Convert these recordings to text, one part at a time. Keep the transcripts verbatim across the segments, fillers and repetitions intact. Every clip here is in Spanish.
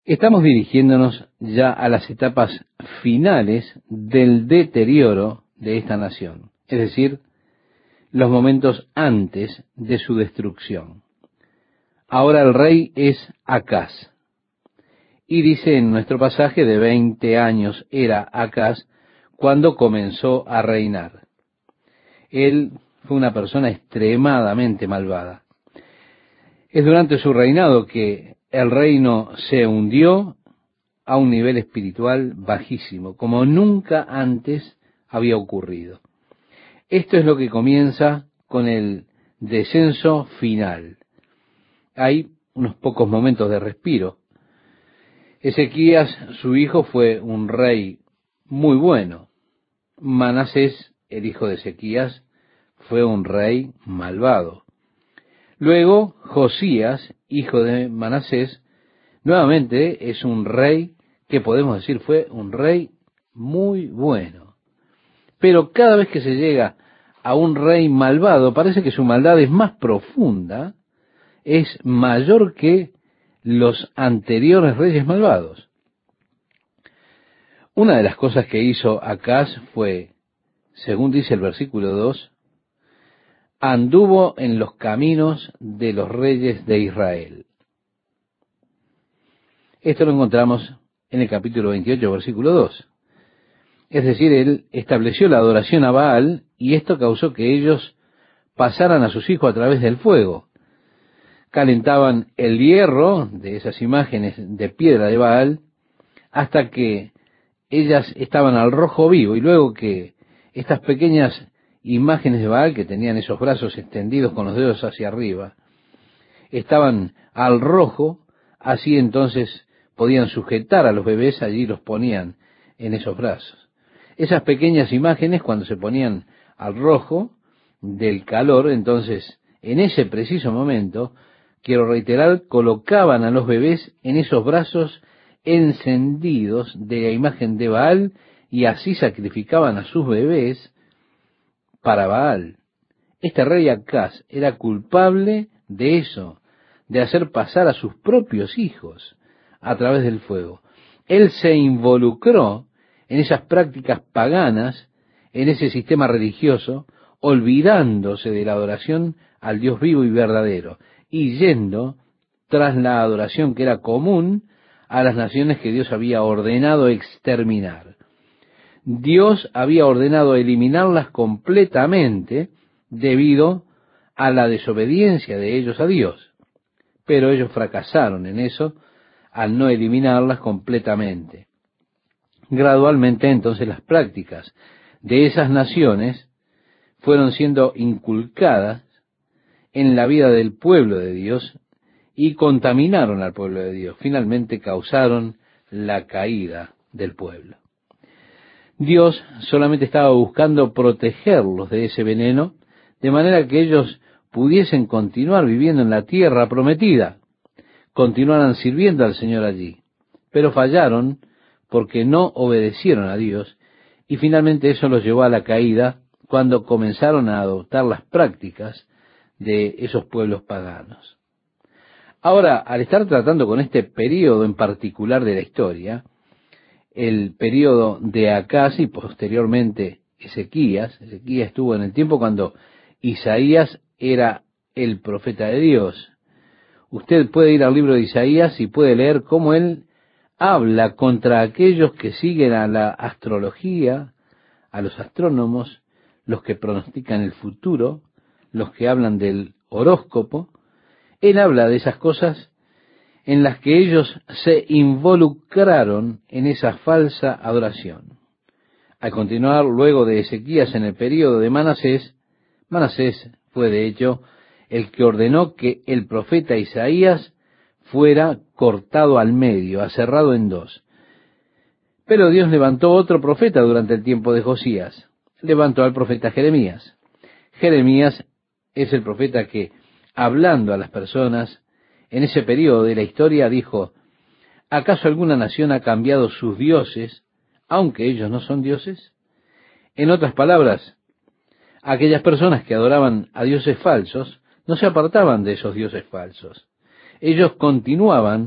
Estamos dirigiéndonos ya a las etapas finales del deterioro de esta nación, es decir, los momentos antes de su destrucción. Ahora el rey es Acaz, y dice en nuestro pasaje de veinte años era Acaz cuando comenzó a reinar. Él fue una persona extremadamente malvada. Es durante su reinado que el reino se hundió a un nivel espiritual bajísimo, como nunca antes había ocurrido. Esto es lo que comienza con el descenso final. Hay unos pocos momentos de respiro. Ezequías, su hijo, fue un rey muy bueno. Manasés, el hijo de Ezequías, fue un rey malvado. Luego, Josías, hijo de Manasés, nuevamente es un rey que podemos decir fue un rey muy bueno. Pero cada vez que se llega a un rey malvado, parece que su maldad es más profunda, es mayor que los anteriores reyes malvados. Una de las cosas que hizo Acaz fue, según dice el versículo dos, anduvo en los caminos de los reyes de Israel. Esto lo encontramos en el capítulo veintiocho, versículo dos. Es decir, él estableció la adoración a Baal y esto causó que ellos pasaran a sus hijos a través del fuego. Calentaban el hierro de esas imágenes de piedra de Baal hasta que ellas estaban al rojo vivo, y luego que estas pequeñas imágenes de Baal, que tenían esos brazos extendidos con los dedos hacia arriba, estaban al rojo, así entonces podían sujetar a los bebés, allí los ponían en esos brazos. Esas pequeñas imágenes, cuando se ponían al rojo del calor, entonces en ese preciso momento, quiero reiterar, colocaban a los bebés en esos brazos encendidos de la imagen de Baal y así sacrificaban a sus bebés para Baal. Este rey Acaz era culpable de eso, de hacer pasar a sus propios hijos a través del fuego. Él se involucró en esas prácticas paganas, en ese sistema religioso, olvidándose de la adoración al Dios vivo y verdadero, y yendo tras la adoración que era común a las naciones que Dios había ordenado exterminar. Dios había ordenado eliminarlas completamente debido a la desobediencia de ellos a Dios. Pero ellos fracasaron en eso al no eliminarlas completamente. Gradualmente entonces las prácticas de esas naciones fueron siendo inculcadas en la vida del pueblo de Dios y contaminaron al pueblo de Dios. Finalmente causaron la caída del pueblo. Dios solamente estaba buscando protegerlos de ese veneno, de manera que ellos pudiesen continuar viviendo en la tierra prometida, continuaran sirviendo al Señor allí. Pero fallaron porque no obedecieron a Dios, y finalmente eso los llevó a la caída cuando comenzaron a adoptar las prácticas de esos pueblos paganos. Ahora, al estar tratando con este período en particular de la historia, el período de Acaz y posteriormente Ezequías, Ezequías estuvo en el tiempo cuando Isaías era el profeta de Dios. Usted puede ir al libro de Isaías y puede leer cómo él habla contra aquellos que siguen a la astrología, a los astrónomos, los que pronostican el futuro, los que hablan del horóscopo. Él habla de esas cosas en las que ellos se involucraron en esa falsa adoración. Al continuar luego de Ezequías en el período de Manasés, Manasés fue de hecho el que ordenó que el profeta Isaías fuera cortado al medio, aserrado en dos. Pero Dios levantó otro profeta durante el tiempo de Josías. Levantó al profeta Jeremías. Jeremías es el profeta que, hablando a las personas en ese periodo de la historia, dijo: ¿acaso alguna nación ha cambiado sus dioses, aunque ellos no son dioses? En otras palabras, aquellas personas que adoraban a dioses falsos no se apartaban de esos dioses falsos. Ellos continuaban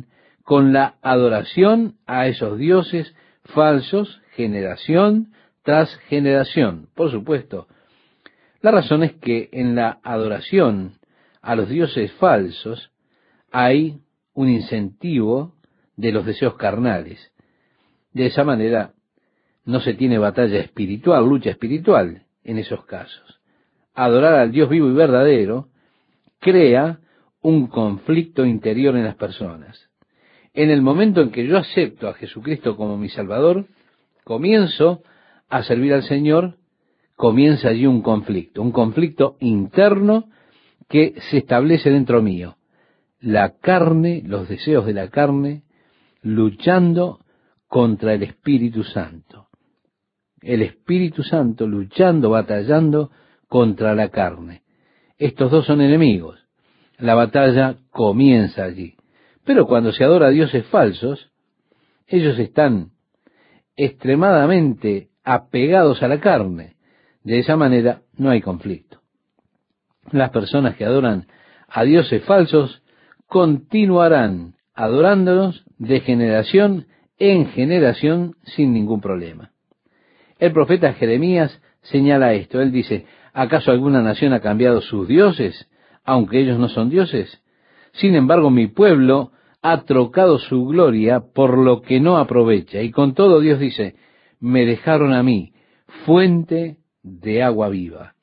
con la adoración a esos dioses falsos, generación tras generación. Por supuesto, la razón es que en la adoración a los dioses falsos hay un incentivo de los deseos carnales. De esa manera no se tiene batalla espiritual, lucha espiritual en esos casos. Adorar al Dios vivo y verdadero crea un conflicto interior en las personas. En el momento en que yo acepto a Jesucristo como mi Salvador, comienzo a servir al Señor, comienza allí un conflicto, un conflicto interno que se establece dentro mío. La carne, los deseos de la carne, luchando contra el Espíritu Santo. El Espíritu Santo luchando, batallando contra la carne. Estos dos son enemigos. La batalla comienza allí. Pero cuando se adora a dioses falsos, ellos están extremadamente apegados a la carne. De esa manera no hay conflicto. Las personas que adoran a dioses falsos continuarán adorándolos de generación en generación sin ningún problema. El profeta Jeremías señala esto. Él dice, ¿acaso alguna nación ha cambiado sus dioses, aunque ellos no son dioses? Sin embargo, mi pueblo ha trocado su gloria por lo que no aprovecha. Y con todo Dios dice, me dejaron a mí, fuente de agua viva.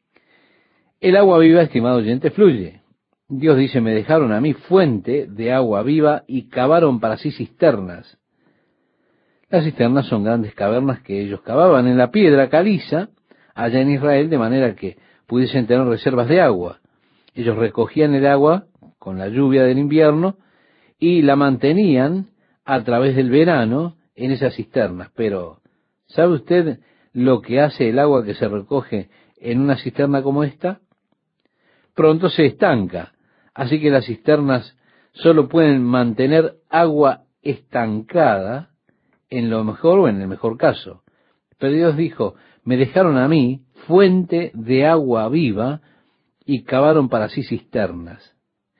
El agua viva, estimado oyente, fluye. Dios dice, me dejaron a mí fuente de agua viva y cavaron para sí cisternas. Las cisternas son grandes cavernas que ellos cavaban en la piedra caliza, allá en Israel, de manera que pudiesen tener reservas de agua. Ellos recogían el agua con la lluvia del invierno y la mantenían a través del verano en esas cisternas. Pero, ¿sabe usted lo que hace el agua que se recoge en una cisterna como esta? Pronto se estanca. Así que las cisternas solo pueden mantener agua estancada en lo mejor o en el mejor caso. Pero Dios dijo, me dejaron a mí fuente de agua viva y cavaron para sí cisternas.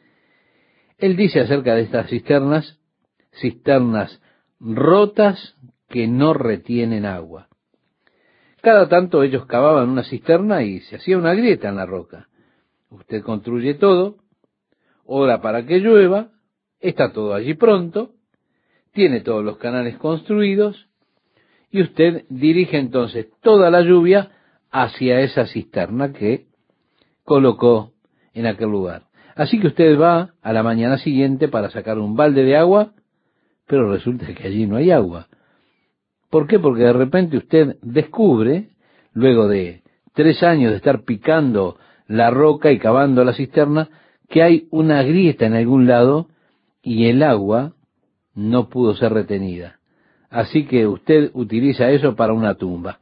Él dice acerca de estas cisternas, cisternas rotas que no retienen agua. Cada tanto ellos cavaban una cisterna y se hacía una grieta en la roca. Usted construye todo, ora para que llueva, está todo allí pronto, tiene todos los canales construidos, y usted dirige entonces toda la lluvia hacia esa cisterna que colocó en aquel lugar. Así que usted va a la mañana siguiente para sacar un balde de agua, pero resulta que allí no hay agua. ¿Por qué? Porque de repente usted descubre, luego de tres años de estar picando la roca y cavando la cisterna, que hay una grieta en algún lado y el agua no pudo ser retenida. Así que usted utiliza eso para una tumba.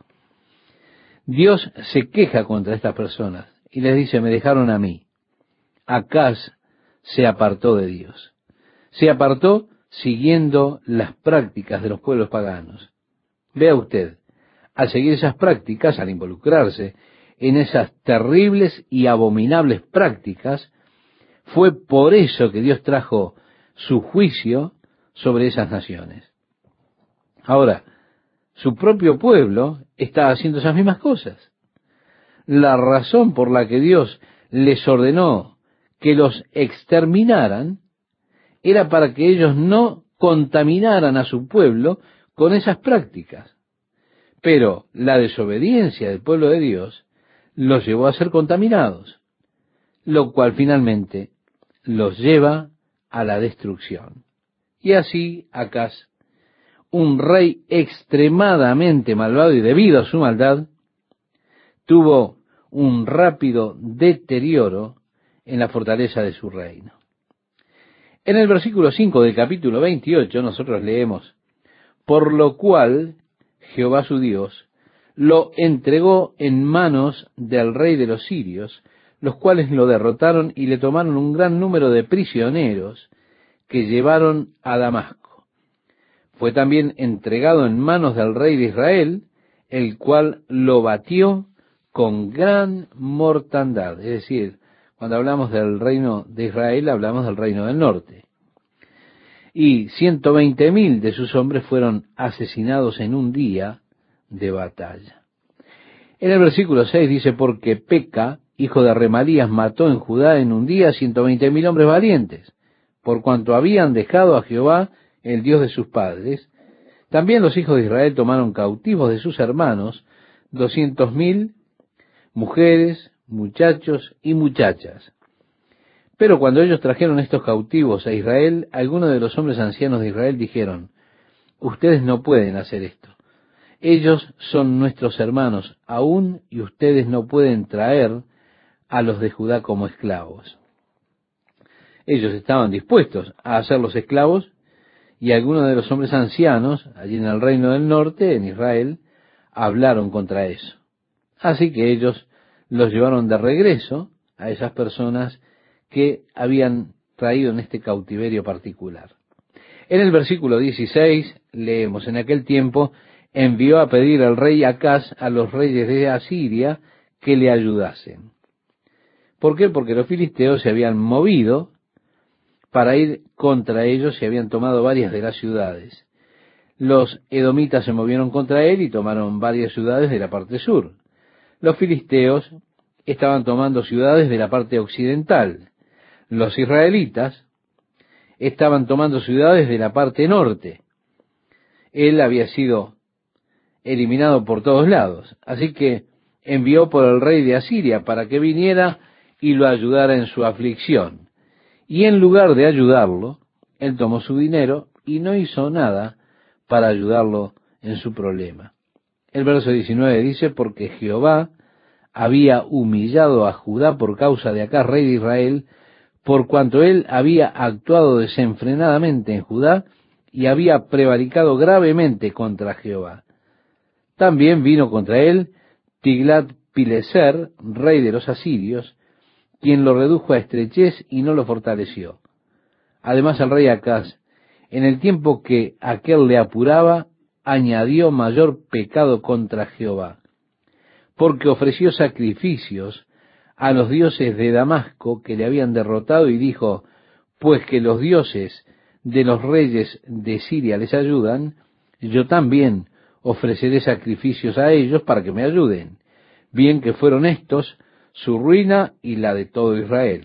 Dios se queja contra estas personas y les dice, me dejaron a mí. Acaz se apartó de Dios. Se apartó siguiendo las prácticas de los pueblos paganos. Vea usted, al seguir esas prácticas, al involucrarse en esas terribles y abominables prácticas, fue por eso que Dios trajo su juicio sobre esas naciones. Ahora, su propio pueblo está haciendo esas mismas cosas. La razón por la que Dios les ordenó que los exterminaran era para que ellos no contaminaran a su pueblo con esas prácticas. Pero la desobediencia del pueblo de Dios los llevó a ser contaminados, lo cual finalmente los lleva a la destrucción. Y así Acaz, un rey extremadamente malvado y debido a su maldad, tuvo un rápido deterioro en la fortaleza de su reino. En el versículo cinco del capítulo veintiocho nosotros leemos, por lo cual Jehová su Dios lo entregó en manos del rey de los sirios, los cuales lo derrotaron y le tomaron un gran número de prisioneros que llevaron a Damasco. Fue también entregado en manos del rey de Israel, el cual lo batió con gran mortandad. Es decir, cuando hablamos del reino de Israel, hablamos del reino del norte. y ciento veinte mil de sus hombres fueron asesinados en un día de batalla. En el versículo seis dice, porque Peca, hijo de Remalías, mató en Judá en un día ciento veinte mil hombres valientes, por cuanto habían dejado a Jehová, el Dios de sus padres. También los hijos de Israel tomaron cautivos de sus hermanos doscientos mil mujeres, muchachos y muchachas. Pero cuando ellos trajeron estos cautivos a Israel, algunos de los hombres ancianos de Israel dijeron, ustedes no pueden hacer esto. Ellos son nuestros hermanos aún y ustedes no pueden traer a los de Judá como esclavos. Ellos estaban dispuestos a hacerlos esclavos y algunos de los hombres ancianos, allí en el reino del norte, en Israel, hablaron contra eso. Así que ellos los llevaron de regreso a esas personas que habían traído en este cautiverio particular. En el versículo dieciséis leemos, en aquel tiempo envió a pedir al rey Acaz a los reyes de Asiria que le ayudasen. ¿Por qué? Porque los filisteos se habían movido para ir contra ellos y habían tomado varias de las ciudades. Los edomitas se movieron contra él y tomaron varias ciudades de la parte sur. Los filisteos estaban tomando ciudades de la parte occidental. Los israelitas estaban tomando ciudades de la parte norte. Él había sido eliminado por todos lados. Así que envió por el rey de Asiria para que viniera y lo ayudara en su aflicción. Y en lugar de ayudarlo, él tomó su dinero y no hizo nada para ayudarlo en su problema. El verso diecinueve dice, porque Jehová había humillado a Judá por causa de Acaz, rey de Israel, por cuanto él había actuado desenfrenadamente en Judá y había prevaricado gravemente contra Jehová. También vino contra él Tiglat-Pileser, rey de los asirios, quien lo redujo a estrechez y no lo fortaleció. Además el rey Acaz, en el tiempo que aquel le apuraba, añadió mayor pecado contra Jehová, porque ofreció sacrificios a los dioses de Damasco que le habían derrotado y dijo, pues que los dioses de los reyes de Siria les ayudan, yo también ofreceré sacrificios a ellos para que me ayuden, bien que fueron estos su ruina y la de todo Israel.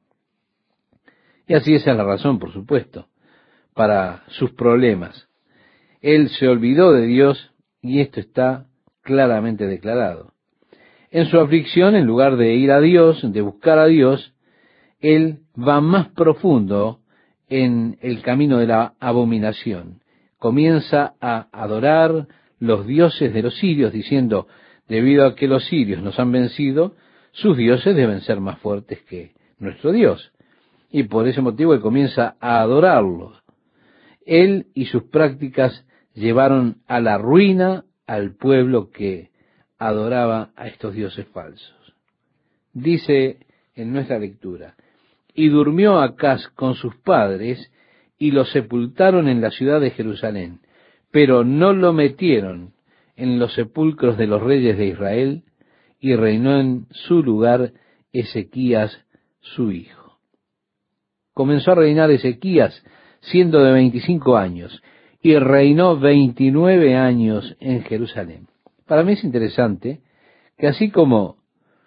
Y así esa es la razón, por supuesto, para sus problemas. Él se olvidó de Dios y esto está claramente declarado. En su aflicción, en lugar de ir a Dios, de buscar a Dios, él va más profundo en el camino de la abominación. Comienza a adorar los dioses de los sirios, diciendo, debido a que los sirios nos han vencido, sus dioses deben ser más fuertes que nuestro Dios. Y por ese motivo él comienza a adorarlos. Él y sus prácticas llevaron a la ruina al pueblo que adoraba a estos dioses falsos. Dice en nuestra lectura, y durmió Acaz con sus padres y lo sepultaron en la ciudad de Jerusalén, pero no lo metieron en los sepulcros de los reyes de Israel, y reinó en su lugar Ezequías su hijo. Comenzó a reinar Ezequías siendo de veinticinco años, y reinó veintinueve años en Jerusalén. Para mí es interesante que así como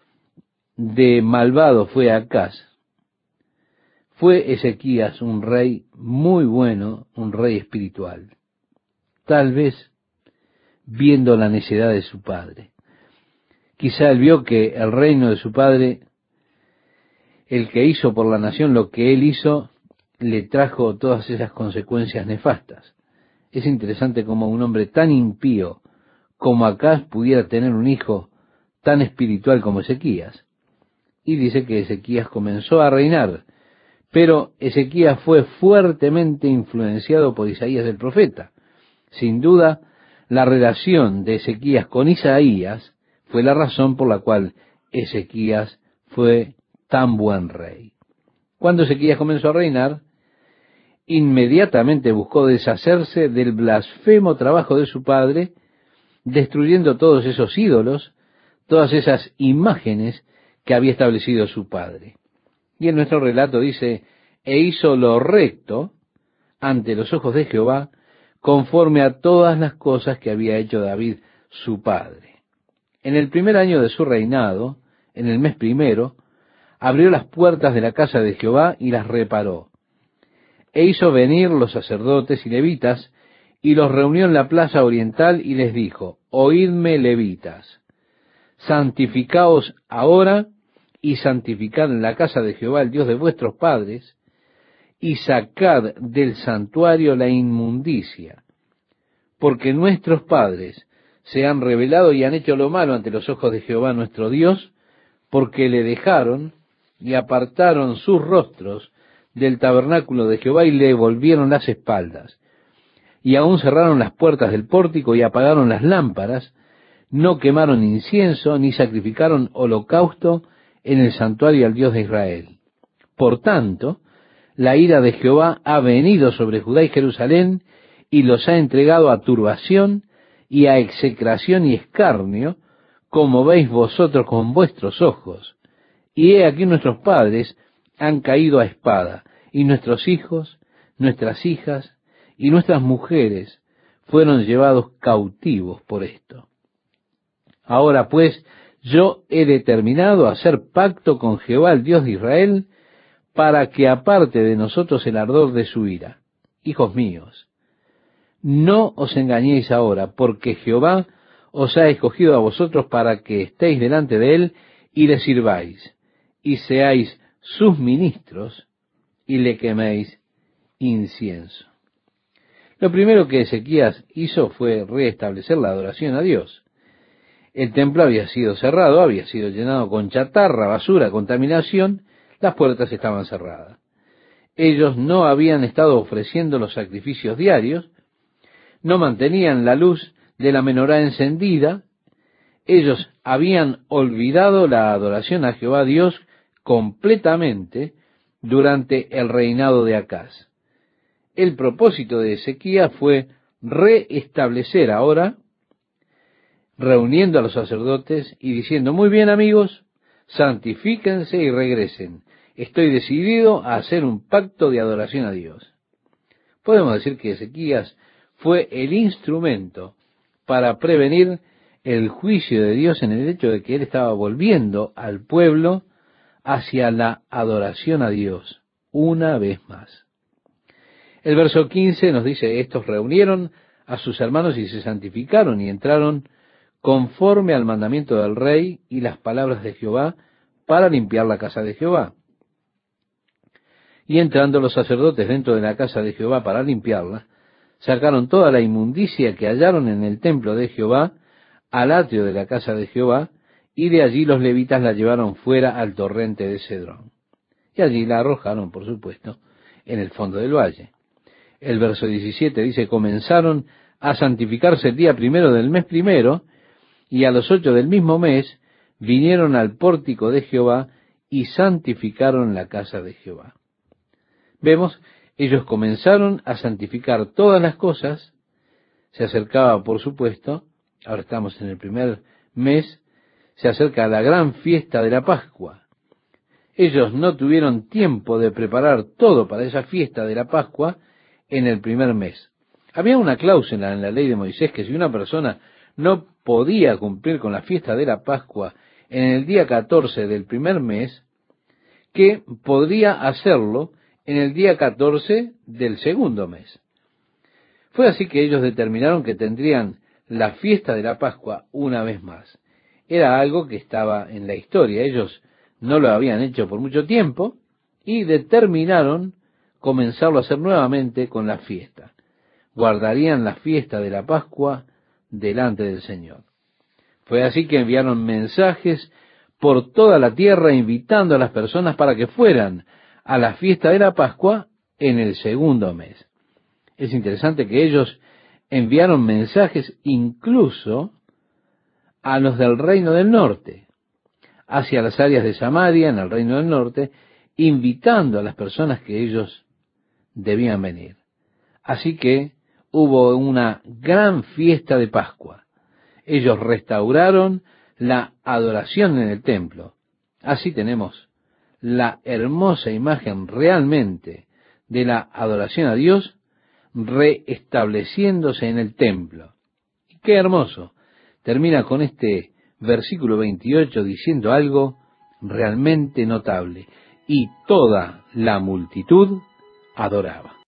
de malvado fue Acaz, fue Ezequías un rey muy bueno, un rey espiritual. Tal vez viendo la necedad de su padre. Quizá él vio que el reino de su padre, el que hizo por la nación lo que él hizo, le trajo todas esas consecuencias nefastas. Es interesante cómo un hombre tan impío como Acaz pudiera tener un hijo tan espiritual como Ezequías. Y dice que Ezequías comenzó a reinar, pero Ezequías fue fuertemente influenciado por Isaías el profeta. Sin duda, la relación de Ezequías con Isaías fue la razón por la cual Ezequías fue tan buen rey. Cuando Ezequías comenzó a reinar, inmediatamente buscó deshacerse del blasfemo trabajo de su padre, destruyendo todos esos ídolos, todas esas imágenes que había establecido su padre. Y en nuestro relato dice, e hizo lo recto ante los ojos de Jehová, conforme a todas las cosas que había hecho David su padre. En el primer año de su reinado, en el mes primero, abrió las puertas de la casa de Jehová y las reparó, e hizo venir los sacerdotes y levitas, y los reunió en la plaza oriental, y les dijo: Oídme, levitas, santificaos ahora, y santificad en la casa de Jehová, el Dios de vuestros padres, y sacad del santuario la inmundicia, porque nuestros padres se han rebelado y han hecho lo malo ante los ojos de Jehová nuestro Dios, porque le dejaron y apartaron sus rostros del tabernáculo de Jehová y le volvieron las espaldas. Y aún cerraron las puertas del pórtico y apagaron las lámparas, no quemaron incienso ni sacrificaron holocausto en el santuario al Dios de Israel. Por tanto, la ira de Jehová ha venido sobre Judá y Jerusalén y los ha entregado a turbación y a execración y escarnio, como veis vosotros con vuestros ojos. Y he aquí nuestros padres han caído a espada, y nuestros hijos, nuestras hijas y nuestras mujeres fueron llevados cautivos por esto. Ahora pues, yo he determinado hacer pacto con Jehová, el Dios de Israel, para que aparte de nosotros el ardor de su ira. Hijos míos, no os engañéis ahora, porque Jehová os ha escogido a vosotros para que estéis delante de él y le sirváis, y seáis sus ministros, y le queméis incienso. Lo primero que Ezequías hizo fue restablecer la adoración a Dios. El templo había sido cerrado, había sido llenado con chatarra, basura, contaminación, las puertas estaban cerradas. Ellos no habían estado ofreciendo los sacrificios diarios, no mantenían la luz de la menorá encendida, ellos habían olvidado la adoración a Jehová Dios completamente durante el reinado de Acaz. El propósito de Ezequías fue reestablecer ahora, reuniendo a los sacerdotes y diciendo: muy bien, amigos, santifíquense y regresen. Estoy decidido a hacer un pacto de adoración a Dios. Podemos decir que Ezequías fue el instrumento para prevenir el juicio de Dios en el hecho de que él estaba volviendo al pueblo hacia la adoración a Dios una vez más. El verso quince nos dice: estos reunieron a sus hermanos y se santificaron y entraron conforme al mandamiento del rey y las palabras de Jehová para limpiar la casa de Jehová. Y entrando los sacerdotes dentro de la casa de Jehová para limpiarla, sacaron toda la inmundicia que hallaron en el templo de Jehová al atrio de la casa de Jehová, y de allí los levitas la llevaron fuera al torrente de Cedrón. Y allí la arrojaron, por supuesto, en el fondo del valle. El verso diecisiete dice: comenzaron a santificarse el día primero del mes primero, y a los ocho del mismo mes vinieron al pórtico de Jehová y santificaron la casa de Jehová. Vemos, ellos comenzaron a santificar todas las cosas. Se acercaba, por supuesto, ahora estamos en el primer mes, se acerca la gran fiesta de la Pascua. Ellos no tuvieron tiempo de preparar todo para esa fiesta de la Pascua en el primer mes. Había una cláusula en la ley de Moisés que si una persona no podía cumplir con la fiesta de la Pascua en el día catorce del primer mes, que podría hacerlo en el día catorce del segundo mes. Fue así que ellos determinaron que tendrían la fiesta de la Pascua una vez más. Era algo que estaba en la historia. Ellos no lo habían hecho por mucho tiempo y determinaron comenzarlo a hacer nuevamente con la fiesta. Guardarían la fiesta de la Pascua delante del Señor. Fue así que enviaron mensajes por toda la tierra invitando a las personas para que fueran a la fiesta de la Pascua en el segundo mes. Es interesante que ellos enviaron mensajes incluso a los del reino del norte, hacia las áreas de Samaria, en el reino del norte, invitando a las personas que ellos debían venir. Así que hubo una gran fiesta de Pascua. Ellos restauraron la adoración en el templo. Así tenemos la hermosa imagen realmente de la adoración a Dios reestableciéndose en el templo. Y qué hermoso. Termina con este versículo veintiocho diciendo algo realmente notable. Y toda la multitud adoraba.